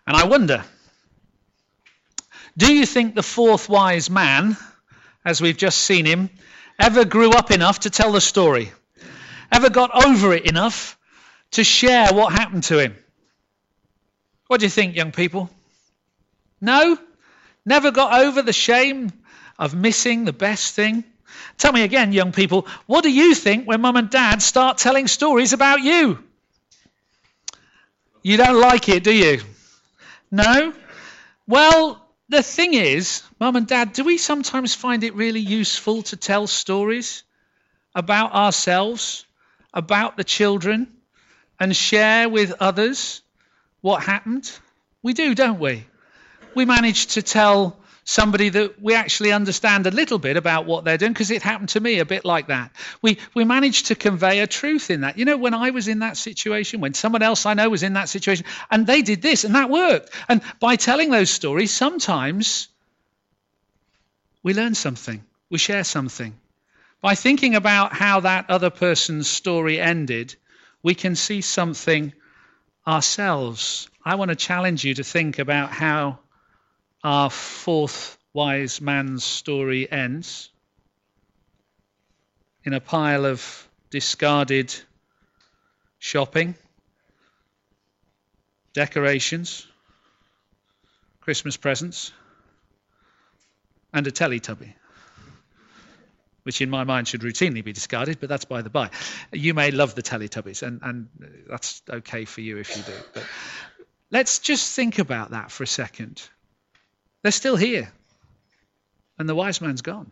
And I wonder, do you think the fourth wise man, as we've just seen him, ever grew up enough to tell the story? Ever got over it enough to share what happened to him? What do you think, young people? No? Never got over the shame of missing the best thing? Tell me again, young people, what do you think when mum and dad start telling stories about you? You don't like it, do you? No? Well, the thing is, mum and dad, do we sometimes find it really useful to tell stories about ourselves, about the children, and share with others what happened? We do, don't we? We manage to tell somebody that we actually understand a little bit about what they're doing, because it happened to me a bit like that. We managed to convey a truth in that. You know, when I was in that situation, when someone else I know was in that situation, and they did this, and that worked. And by telling those stories, sometimes we learn something, we share something. By thinking about how that other person's story ended, we can see something ourselves. I want to challenge you to think about how our fourth wise man's story ends. In a pile of discarded shopping, decorations, Christmas presents, and a Teletubby, which in my mind should routinely be discarded, but that's by the by. You may love the Teletubbies, and that's okay for you if you do. But let's just think about that for a second. They're still here, and the wise man's gone.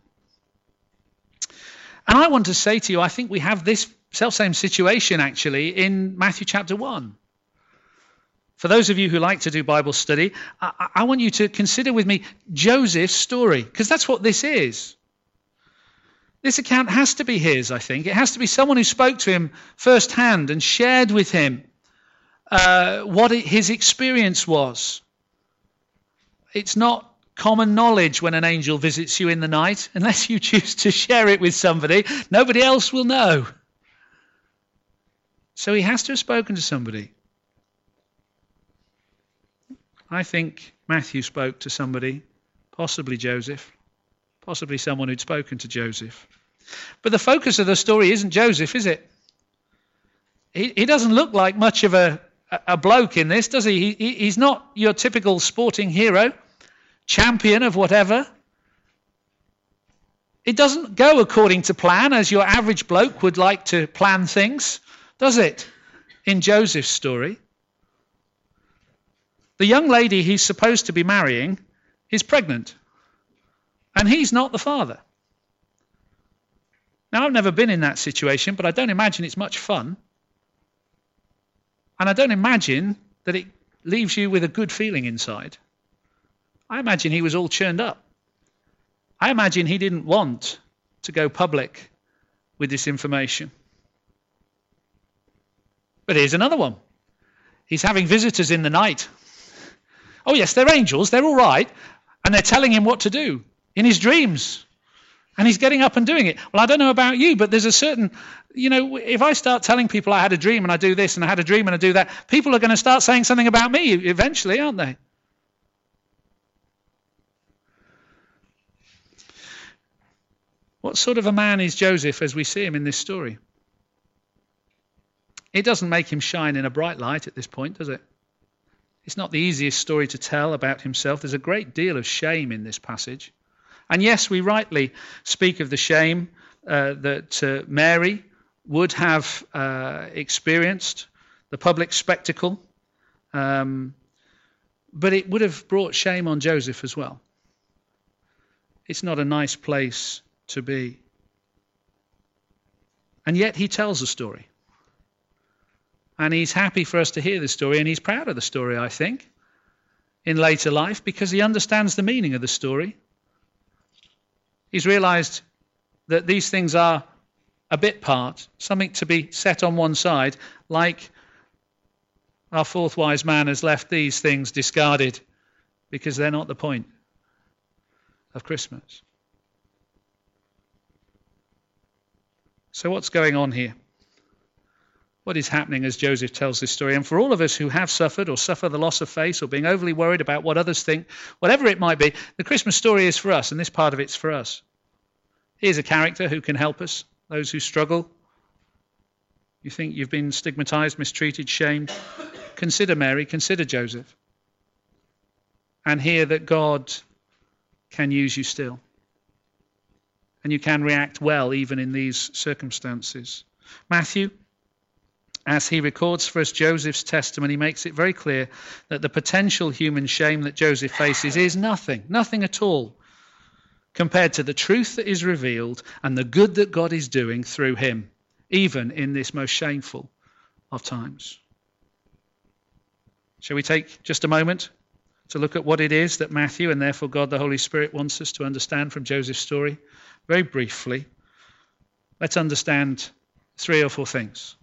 And I want to say to you, I think we have this self-same situation actually in Matthew chapter 1. For those of you who like to do Bible study, I want you to consider with me Joseph's story, because that's what this is. This account has to be his, I think. It has to be someone who spoke to him firsthand and shared with him what his experience was. It's not common knowledge when an angel visits you in the night, unless you choose to share it with somebody. Nobody else will know. So he has to have spoken to somebody. I think Matthew spoke to somebody, possibly Joseph, possibly someone who'd spoken to Joseph. But the focus of the story isn't Joseph, is it? He doesn't look like much of a bloke in this, does he? He's not your typical sporting hero, champion of whatever. It doesn't go according to plan, as your average bloke would like to plan things, does it? In Joseph's story. The young lady he's supposed to be marrying is pregnant, and he's not the father. Now, I've never been in that situation, but I don't imagine it's much fun. And I don't imagine that it leaves you with a good feeling inside. I imagine he was all churned up. I imagine he didn't want to go public with this information. But here's another one. He's having visitors in the night. Oh yes, they're angels, they're all right. And they're telling him what to do in his dreams. And he's getting up and doing it. Well, I don't know about you, but there's a certain, if I start telling people I had a dream and I do this and I had a dream and I do that, people are going to start saying something about me eventually, aren't they? What sort of a man is Joseph as we see him in this story? It doesn't make him shine in a bright light at this point, does it? It's not the easiest story to tell about himself. There's a great deal of shame in this passage. And yes, we rightly speak of the shame that Mary would have experienced, the public spectacle, but it would have brought shame on Joseph as well. It's not a nice place to be. And yet he tells the story. And he's happy for us to hear the story, and he's proud of the story, I think, in later life, because he understands the meaning of the story. He's realized that these things are a bit part, something to be set on one side, like our fourth wise man has left these things discarded because they're not the point of Christmas. So what's going on here? what is happening as Joseph tells this story. And for all of us who have suffered or suffer the loss of faith or being overly worried about what others think, whatever it might be, the Christmas story is for us, and this part of it's for us. Here's a character who can help us, those who struggle. You think you've been stigmatized, mistreated, shamed? Consider Mary, consider Joseph. And hear that God can use you still. And you can react well even in these circumstances. Matthew, as he records for us Joseph's testimony, makes it very clear that the potential human shame that Joseph faces is nothing at all, compared to the truth that is revealed and the good that God is doing through him, even in this most shameful of times. Shall we take just a moment to look at what it is that Matthew, and therefore God the Holy Spirit, wants us to understand from Joseph's story? Very briefly, let's understand 3 or 4 things.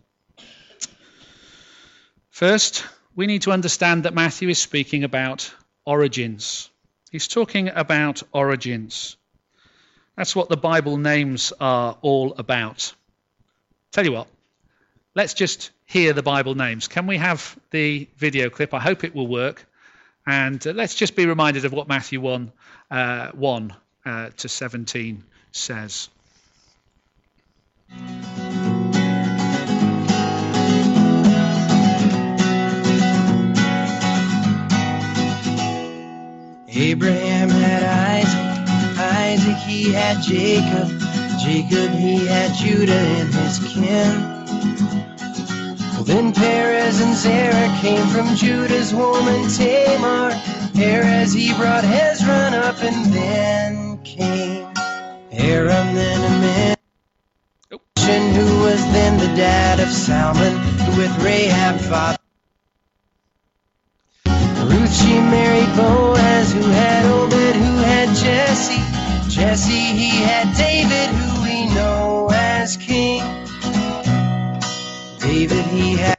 First, we need to understand that Matthew is speaking about origins. He's talking about origins. That's what the Bible names are all about. Tell you what, let's just hear the Bible names. Can we have the video clip? I hope it will work. And let's just be reminded of what Matthew 1 to 17 says. Abraham had Isaac he had Jacob he had Judah and his kin. Well, then Perez and Zerah came from Judah's woman Tamar. Perez he brought Hezron up, and then came Aram, then Amminadab, who was then the dad of Salmon, who with Rahab father. Ruth she married Boaz, who had Obed, who had Jesse he had David, who we know as king. David he had.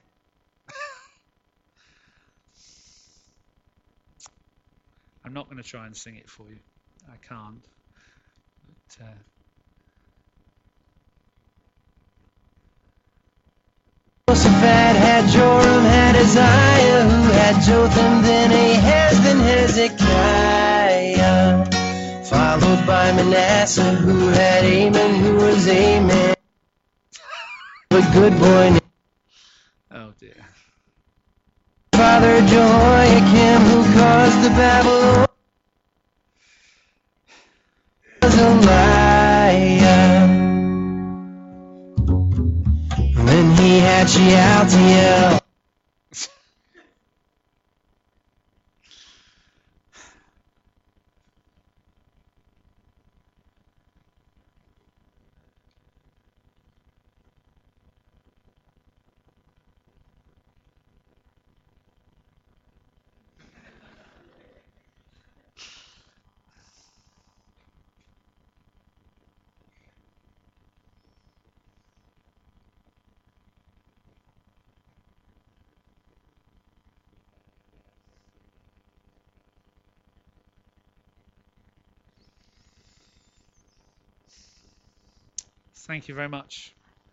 I'm not going to try and sing it for you. I can't. But, Jehoshaphat had Joram, had Isaiah, who had Jotham, then Ahaz, then Hezekiah. Followed by Manasseh, who had Amon, who was a man, a good boy. Oh dear. Father Jehoiakim, who caused the Babylon, Azariah. Then he had Shealtiel. Thank you very much.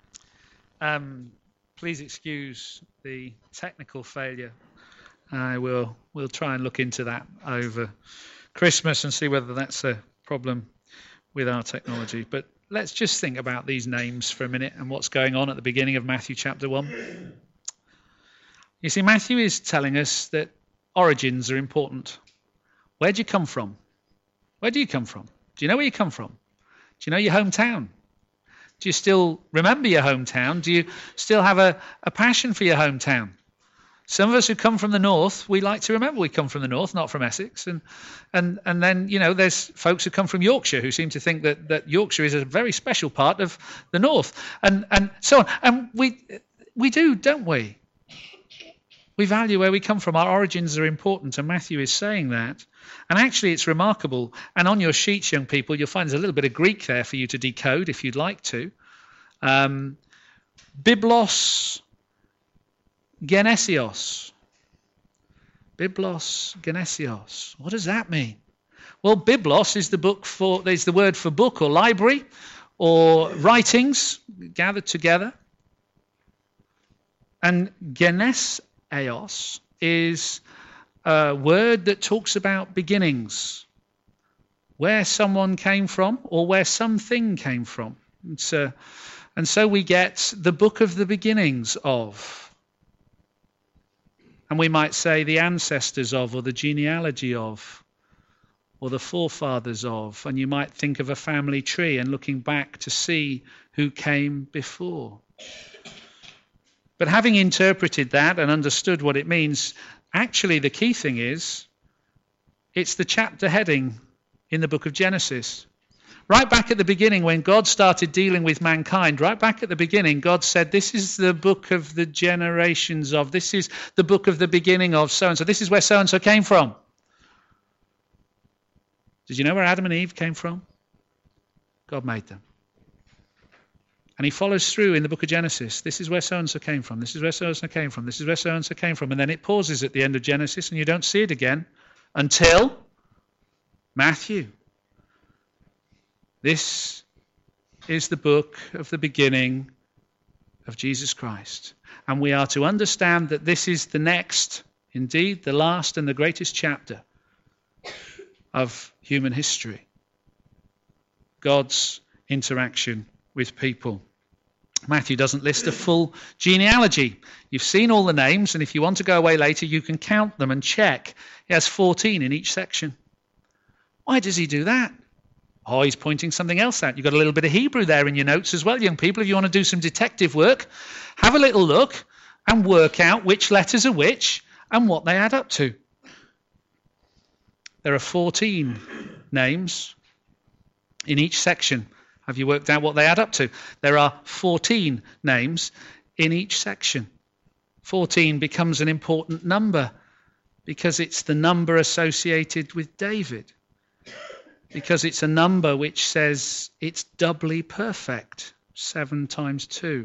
Please excuse the technical failure. We'll try and look into that over Christmas and see whether that's a problem with our technology. But let's just think about these names for a minute and what's going on at the beginning of Matthew chapter 1. You see, Matthew is telling us that origins are important. Where do you come from? Where do you come from? Do you know where you come from? Do you know your hometown? Do you still remember your hometown? Do you still have a passion for your hometown? Some of us who come from the north, we like to remember we come from the north, not from Essex. And then, you know, there's folks who come from Yorkshire who seem to think that Yorkshire is a very special part of the north. And so on. And we do, don't we? We value where we come from. Our origins are important, and Matthew is saying that. And actually, it's remarkable. And on your sheets, young people, you'll find there's a little bit of Greek there for you to decode if you'd like to. Biblos genesios. Biblos genesios. What does that mean? Well, biblos is the word for book or library or writings gathered together. And geneseos is a word that talks about beginnings, where someone came from or where something came from. And so we get the book of the beginnings of. And we might say the ancestors of, or the genealogy of, or the forefathers of. And you might think of a family tree and looking back to see who came before. But having interpreted that and understood what it means, actually the key thing is, it's the chapter heading in the book of Genesis. Right back at the beginning, when God started dealing with mankind, right back at the beginning, God said, this is the book of the generations of, this is the book of the beginning of so-and-so. This is where so-and-so came from. Did you know where Adam and Eve came from? God made them. And he follows through in the book of Genesis. This is where so-and-so came from. This is where so-and-so came from. This is where so-and-so came from. And then it pauses at the end of Genesis and you don't see it again until Matthew. This is the book of the beginning of Jesus Christ. And we are to understand that this is the next, indeed the last and the greatest chapter of human history. God's interaction with people. Matthew doesn't list a full genealogy. You've seen all the names, and if you want to go away later, you can count them and check. He has 14 in each section. Why does he do that? Oh, he's pointing something else out. You've got a little bit of Hebrew there in your notes as well, young people. If you want to do some detective work, have a little look and work out which letters are which and what they add up to. There are 14 names in each section. Have you worked out what they add up to? There are 14 names in each section. 14 becomes an important number because it's the number associated with David. Because it's a number which says it's doubly perfect, 7 times 2.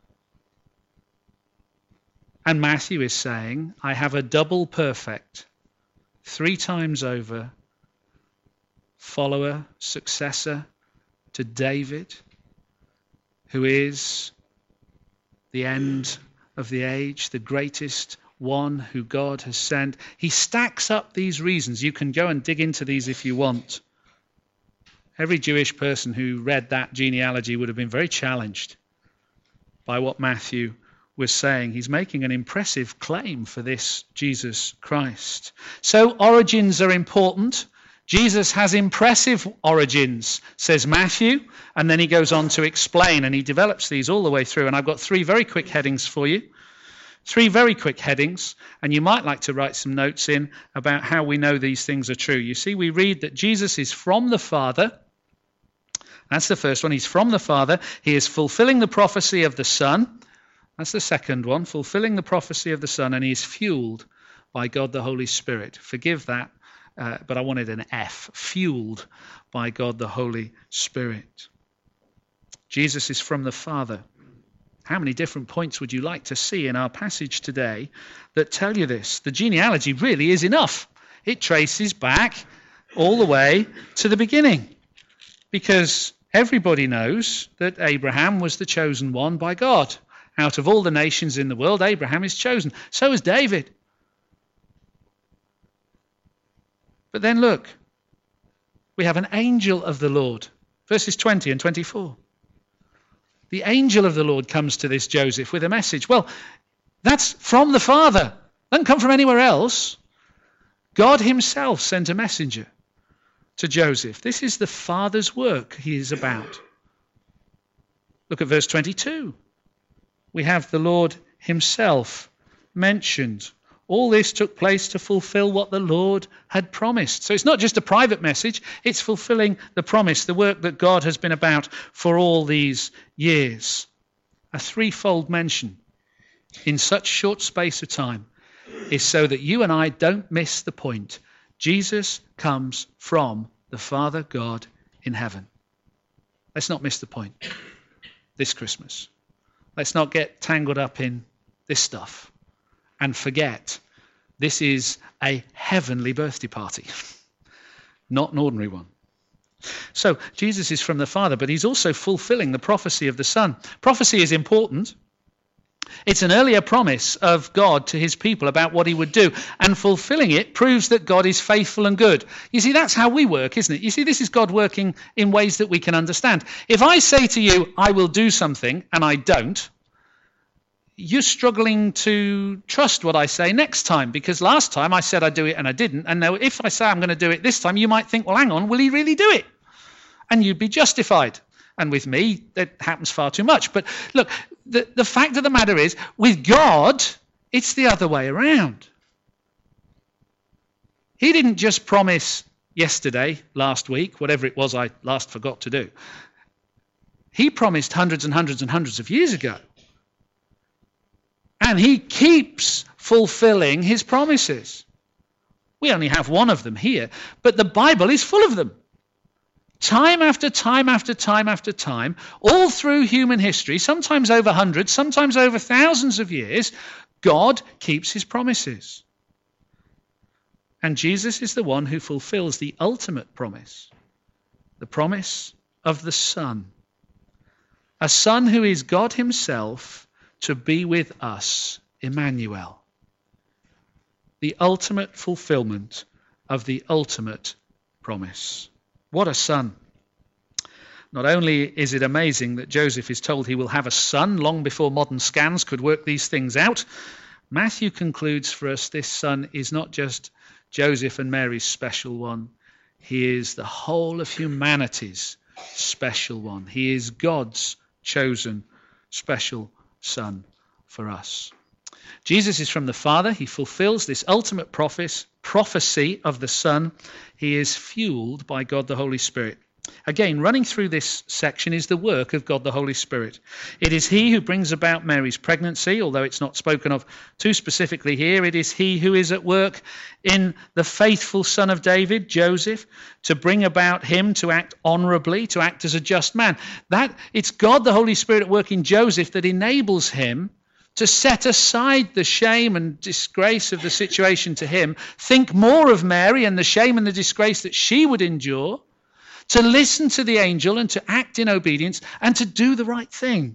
And Matthew is saying, I have a double perfect, 3 times over, follower, successor to David, who is the end of the age, the greatest one who God has sent. He stacks up these reasons. You can go and dig into these if you want. Every Jewish person who read that genealogy would have been very challenged by what Matthew was saying. He's making an impressive claim for this Jesus Christ. So origins are important. Jesus has impressive origins, says Matthew, and then he goes on to explain, and he develops these all the way through. And I've got 3 very quick headings for you. 3 very quick headings, and you might like to write some notes in about how we know these things are true. You see, we read that Jesus is from the Father. That's the first one. He's from the Father. He is fulfilling the prophecy of the Son. That's the second one, fulfilling the prophecy of the Son, and he is fueled by God the Holy Spirit. Forgive that. But I wanted an F, fueled by God the Holy Spirit. Jesus is from the Father. How many different points would you like to see in our passage today that tell you this? The genealogy really is enough. It traces back all the way to the beginning. Because everybody knows that Abraham was the chosen one by God. Out of all the nations in the world, Abraham is chosen. So is David. But then look, we have an angel of the Lord, verses 20 and 24. The angel of the Lord comes to this Joseph with a message. Well, that's from the Father. Doesn't come from anywhere else. God himself sent a messenger to Joseph. This is the Father's work he is about. Look at verse 22. We have the Lord himself mentioned. All this took place to fulfill what the Lord had promised. So it's not just a private message, it's fulfilling the promise, the work that God has been about for all these years. A threefold mention in such short space of time is so that you and I don't miss the point. Jesus comes from the Father God in heaven. Let's not miss the point this Christmas. Let's not get tangled up in this stuff and forget this is a heavenly birthday party, not an ordinary one. So Jesus is from the Father, but he's also fulfilling the prophecy of the Son. Prophecy is important It's an earlier promise of God to his people about what he would do, and fulfilling it proves that God is faithful and good. You see, that's how we work, isn't it? You see, this is God working in ways that we can understand. If I say to you, I will do something, and I don't, you're struggling to trust what I say next time, because last time I said I'd do it and I didn't. And now if I say I'm going to do it this time, you might think, well, hang on, will he really do it? And you'd be justified. And with me, that happens far too much. But look, the fact of the matter is, with God, it's the other way around. He didn't just promise yesterday, last week, whatever it was I last forgot to do. He promised hundreds and hundreds and hundreds of years ago. And he keeps fulfilling his promises. We only have one of them here, but the Bible is full of them. Time after time after time after time, all through human history, sometimes over hundreds, sometimes over thousands of years, God keeps his promises. And Jesus is the one who fulfills the ultimate promise, the promise of the Son. A Son who is God himself to be with us, Emmanuel. The ultimate fulfillment of the ultimate promise. What a son. Not only is it amazing that Joseph is told he will have a son long before modern scans could work these things out, Matthew concludes for us this son is not just Joseph and Mary's special one. He is the whole of humanity's special one. He is God's chosen special son for us. Jesus is from the Father. He fulfills this ultimate prophecy of the Son. He is fueled by God the Holy Spirit. Again, running through this section is the work of God the Holy Spirit. It is he who brings about Mary's pregnancy, although it's not spoken of too specifically here. It is he who is at work in the faithful son of David, Joseph, to bring about him to act honorably, to act as a just man. It's God the Holy Spirit at work in Joseph that enables him to set aside the shame and disgrace of the situation to him, think more of Mary and the shame and the disgrace that she would endure, to listen to the angel and to act in obedience and to do the right thing.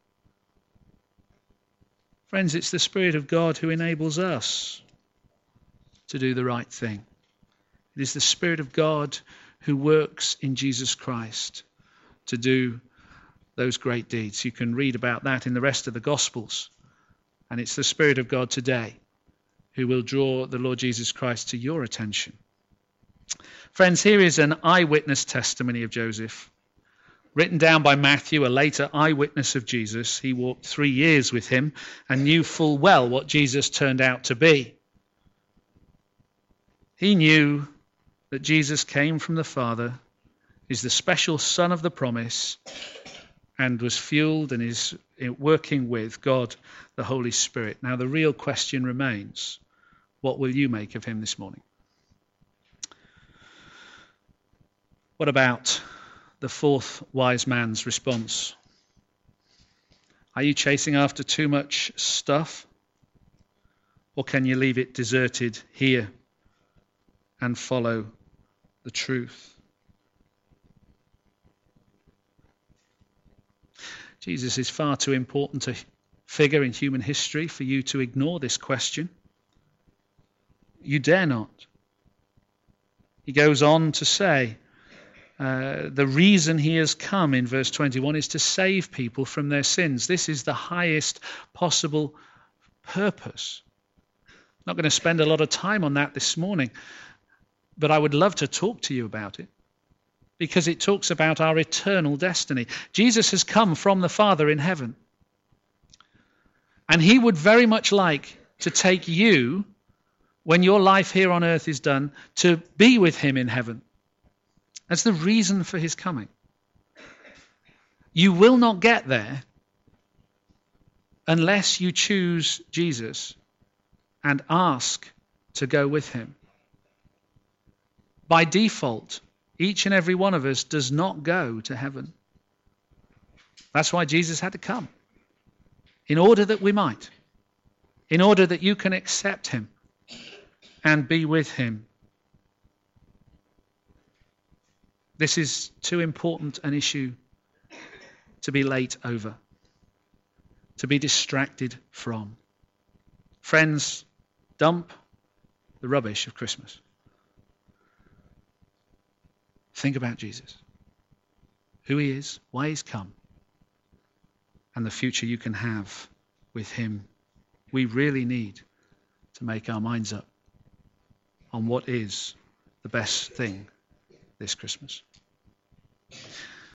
Friends, it's the Spirit of God who enables us to do the right thing. It is the Spirit of God who works in Jesus Christ to do those great deeds. You can read about that in the rest of the Gospels. And it's the Spirit of God today who will draw the Lord Jesus Christ to your attention. Friends, here is an eyewitness testimony of Joseph, written down by Matthew, a later eyewitness of Jesus. He walked 3 years with him and knew full well what Jesus turned out to be. He knew that Jesus came from the Father, is the special Son of the promise, and was fueled and is working with God, the Holy Spirit. Now, the real question remains, what will you make of him this morning? What about the fourth wise man's response? Are you chasing after too much stuff? Or can you leave it deserted here and follow the truth? Jesus is far too important a figure in human history for you to ignore this question. You dare not. He goes on to say, the reason he has come in verse 21 is to save people from their sins. This is the highest possible purpose. I'm not going to spend a lot of time on that this morning, but I would love to talk to you about it because it talks about our eternal destiny. Jesus has come from the Father in heaven, and he would very much like to take you, when your life here on earth is done, to be with him in heaven. That's the reason for his coming. You will not get there unless you choose Jesus and ask to go with him. By default, each and every one of us does not go to heaven. That's why Jesus had to come, in order that we might, in order that you can accept him and be with him. This is too important an issue to be late over, to be distracted from. Friends, dump the rubbish of Christmas. Think about Jesus, who he is, why he's come, and the future you can have with him. We really need to make our minds up on what is the best thing this Christmas.